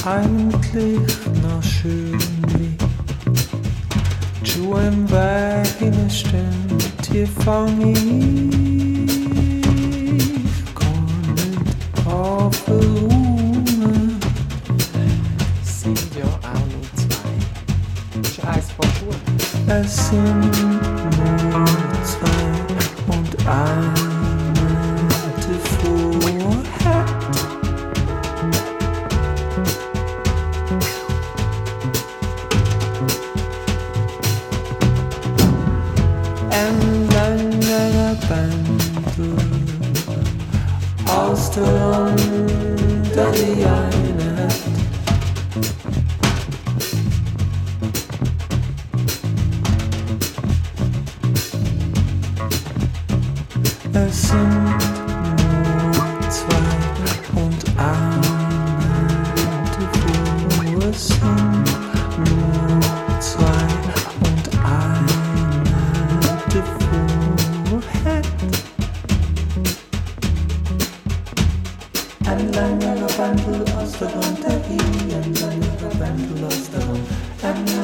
eigentlich noch schön wie du im Weg in der Stimmt, hier fang ich gar nicht auf Ruhe. Sind ja auch nur zwei. Das ist eins von Schuhe. Es sind nur zwei und eine davor hat. Ein langer Bandel aus der Runde, die eine hat. Es sind nur zwei und eine davor. Es sind nur zwei und eine davor. Ein langer Wandel aus der Runde, ein langer Wandel aus der Runde.